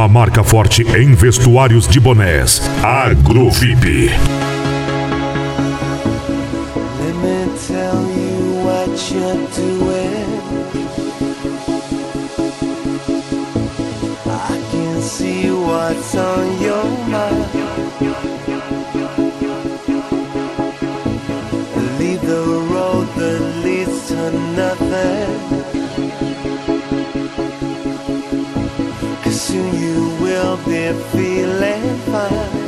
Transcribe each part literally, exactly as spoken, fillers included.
uma marca forte em vestuários de bonés. Agrovip. Let me tell you what you're doing. I can see what's on your mind. Leave the road that leads to nothing. Cause soon you will be feeling fine.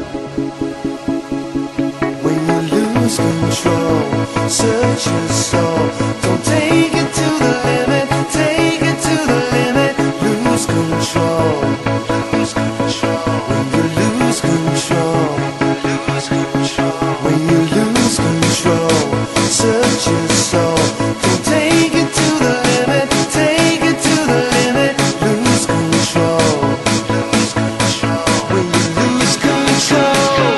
When you lose control, search your soul. Don't take it to the limit, take it to the limit. Lose control, lose control. When you lose control, lose control. When you lose control, search your soul. Don't take it to the limit, take it to the limit. Lose control, lose control. When you lose control.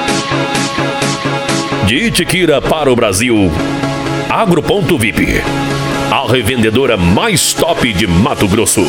De Itiquira para o Brasil, Agro.vip, a revendedora mais top de Mato Grosso.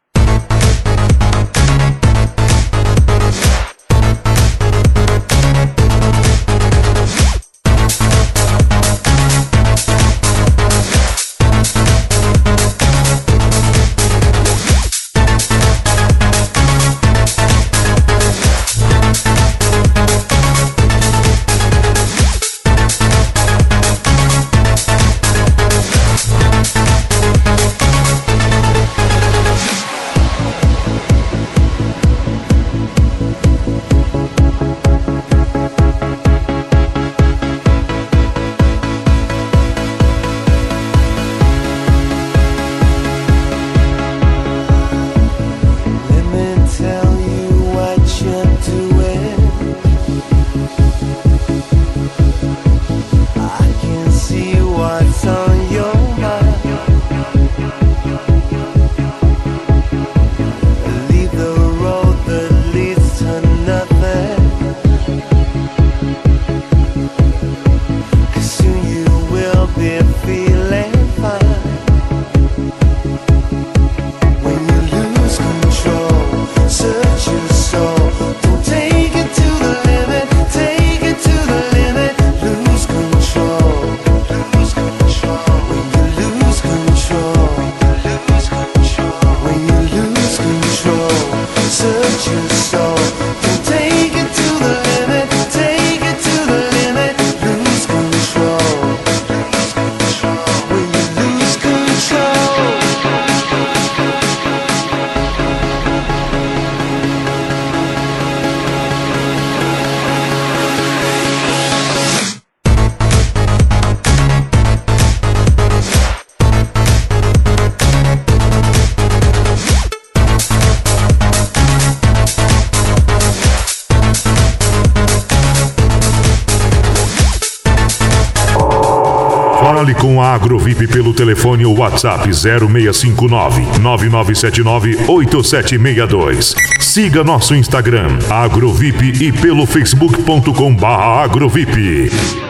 Fale com a Agrovip pelo telefone ou WhatsApp zero seis cinco nove, nove nove sete nove, oito sete seis dois. Siga nosso Instagram, Agrovip, e pelo facebook ponto com barra Agrovip.